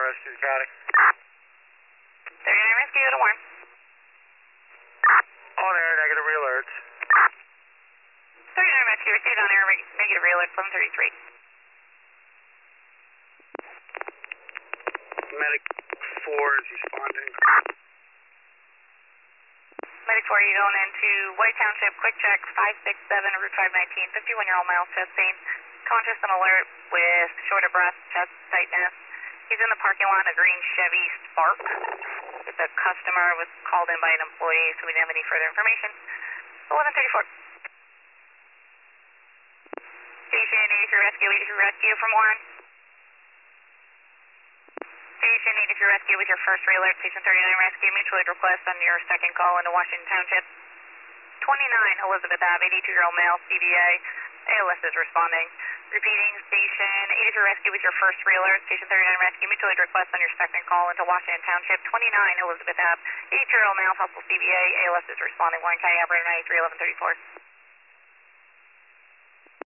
Rescue County. 39 Rescue, go to Warren. On air, negative re-alerts. 39 Rescue, received on air, negative re-alert, 733. Medic 4 is responding. Medic 4, you going into White Township, quick check, 567, Route 519, 51-year-old male, chest pain, conscious and alert with short of breath, chest tightness. He's in the parking lot, a green Chevy Spark. The customer was called in by an employee, so we didn't have any further information. 1134. Station 83 Rescue, 83 Rescue from Warren. Station 83 Rescue with your first re-alert, Station 39 Rescue, mutual aid request on your second call into Washington Township. 29 Elizabeth Ave, 82-year-old male, CVA, ALS is responding. Repeating, Station 83 Rescue with your first re-alert, Station 39 Rescue, mutual aid request on your second call into Washington Township. 29 Elizabeth Ave, 82-year-old male, possible CVA, ALS is responding. Warren County Operator 93 1134.